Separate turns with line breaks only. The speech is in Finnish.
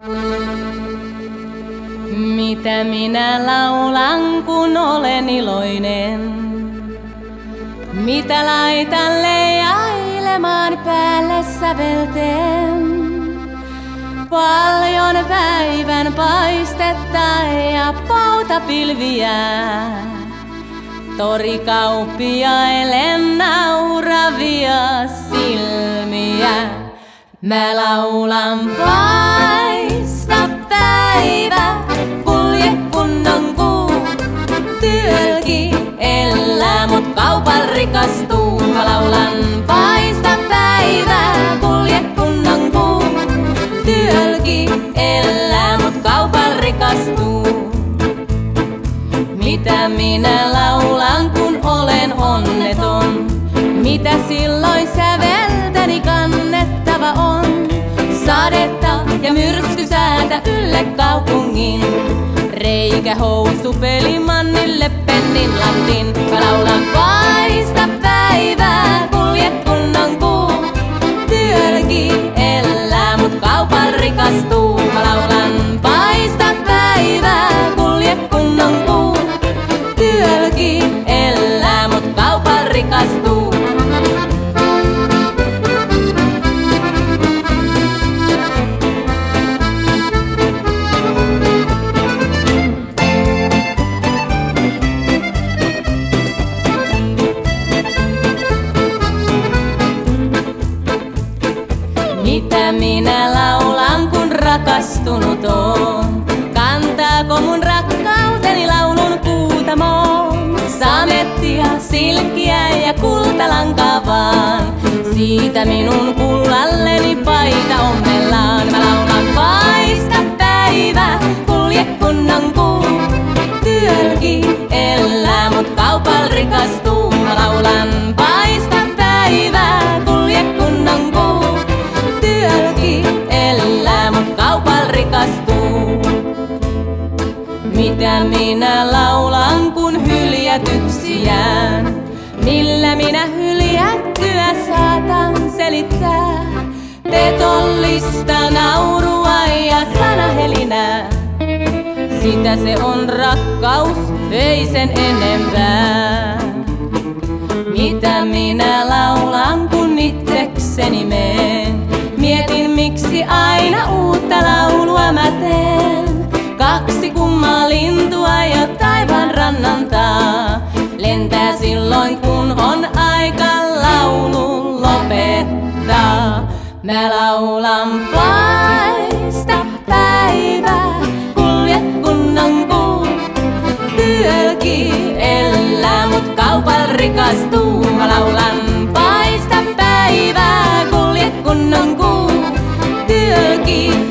Mitä minä laulan, kun olen iloinen? Mitä laitan leijailemaan päälle sävelten? Paljon päivän paistetta ja pautapilviä. Torikauppiaille nauravia silmiä. Mä laulan paista päivä, kulje kunnon kuu. Työlki elää, mut kaupan rikastuu. Mä laulan paista päivä, kulje kunnon kuu. Työlki elää, mut kaupan rikastuu. Mitä minä laulan, kun olen onneton? Mitä silloin säveltäni kannettava on? Sadetta ja myrskysäätä ylle kaupungin. Reikä housu pelimannille pennin lantin. Mä laulan paista päivää, kulje kunnon kuu. Työlki elää, mut kaupan rikastuu. Mä laulan paista päivää, kulje kunnon kuu. Työlki elää, mut kaupan rikastuu. Mitä minä laulan, kun rakastunut on? Kantaako mun rakkauteni laulun kuutamoon? Samettia, silkkiä ja kultalankaa vaan. Siitä minun kullalleni paita ommellaan. Mä laulan paista päivä, kulje kunnon kuu. Työlki elää, mut kaupal rikastuu. Mä laulan paista päivä, kulje kunnon kuu. Työlki elää, mut kaupal rikastuu. Mitä minä laulan, kun hyljätyksi jään? Millä minä hyljättyä saatan selittää? Petollista naurua ja sanahelinää. Sitä se on rakkaus, ei sen enempää. Mitä minä laulan, kun itsekseni meen? Mietin, miksi aina uutta laulua mä teen. Kaksi kummaa lintua jo taivaan rannantaa. Lentää silloin, kun on aika laulu lopettaa. Mä laulan paista päivää, kulje kunnon kuu. Työlki elää, mut kaupal rikastuu. Mä laulan paista päivää, kulje kunnon kuu. Työlki